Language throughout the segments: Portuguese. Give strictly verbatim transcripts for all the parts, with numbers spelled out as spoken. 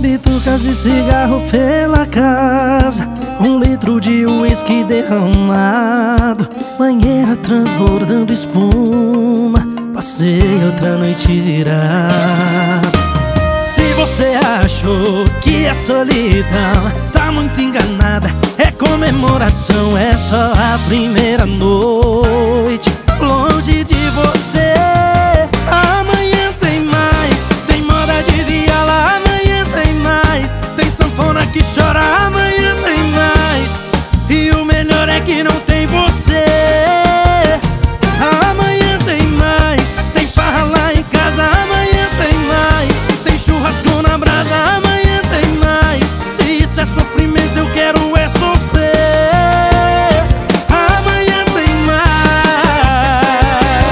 Bitucas de cigarro pela casa, um litro de uísque derramado, banheira transbordando espuma, passei outra noite virado. Se você achou que é solidão, tá muito enganada. É comemoração, é só a primeira noite longe de você. Amanhã tem mais, tem moda de viola, amanhã tem mais, tem sanfona que chora, amanhã tem mais. E o melhor é que não tem você. Amanhã tem mais, tem farra lá em casa, amanhã tem mais, tem churrasco na brasa, amanhã tem mais. Se isso é sofrimento, eu quero é sofrer. Amanhã tem mais.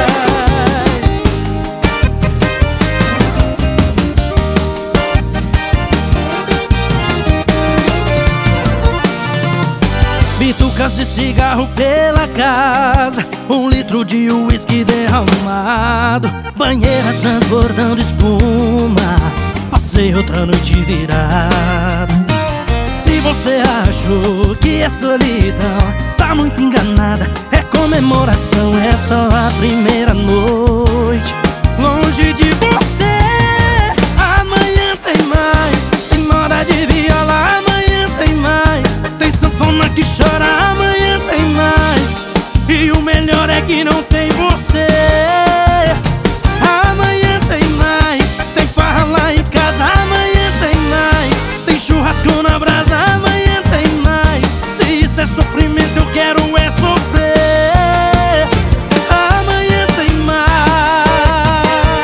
Bitucas de cigarro pela casa, um litro de uísque derramado, banheira transbordando espuma, passei outra noite virado. Se você achou que é solidão, tá muito enganada. É comemoração, é só a primeira noite longe de você. Amanhã tem mais, tem moda de viola, amanhã tem mais, tem sanfona que chora, amanhã tem mais. E o melhor é que não tem você. Amanhã tem mais, tem farra lá em casa, amanhã tem mais, tem churrasco na brasa, amanhã tem mais. Se isso é sofrimento, eu quero é sofrer. Amanhã tem mais.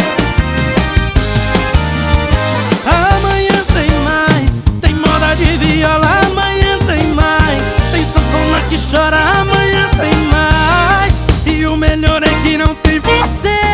Amanhã tem mais, tem moda de viola, amanhã tem mais, tem sanfona que chora, amanhã tem mais. E o melhor é que não tem você.